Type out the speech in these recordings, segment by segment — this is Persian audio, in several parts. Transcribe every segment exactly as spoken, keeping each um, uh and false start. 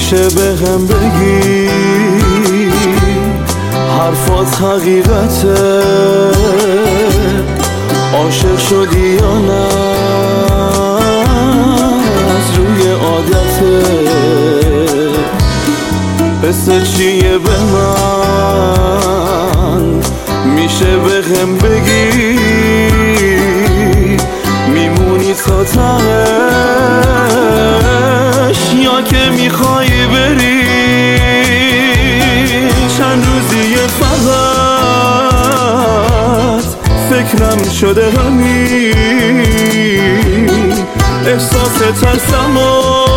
میشه به هم بگی حرفات حقیقته، عاشق شدی یا نه از روی عادته؟ قصه چیه به من میشه به هم بگی میمونی تا تهش یا که میخوای بری؟ چند روزیه فقط فکرم شده همین، احساس ترسم و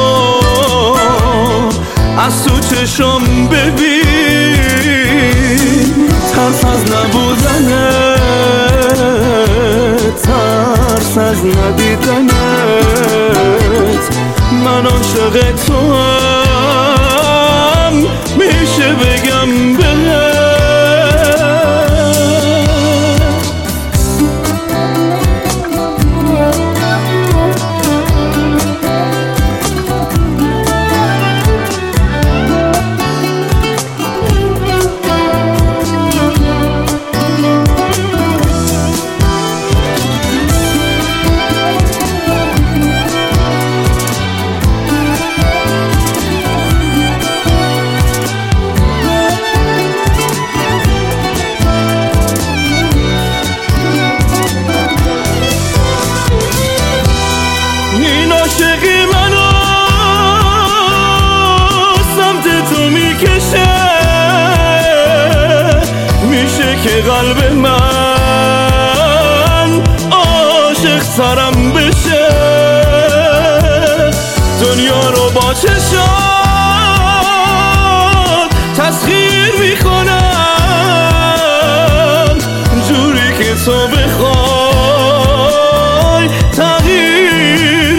از تو چشم ببین، ترس از نبودنت، ترس از ندیدنت، من عاشق تو هم میشه بگم بهت. عاشقی منو سمت تو میکشه، میشه که قلب من عاشق سرم بشه، دنیا رو با چشات تسخیر میکنم، جوری که تو بخوای تغییر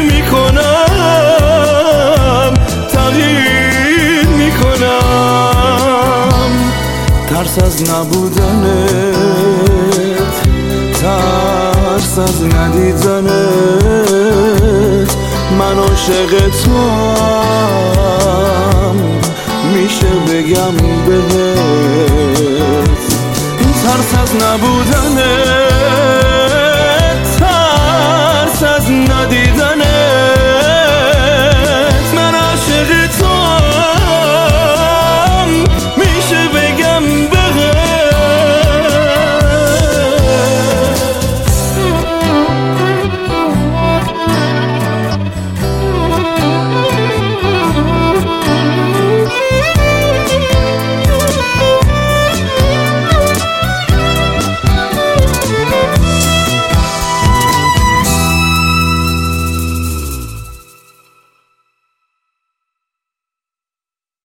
میکنم، تغییر میکنم. ترس از نبودنت، ترس از ندیدنت، من عاشق توام میشه بگم بهت. ترس از نبودنت،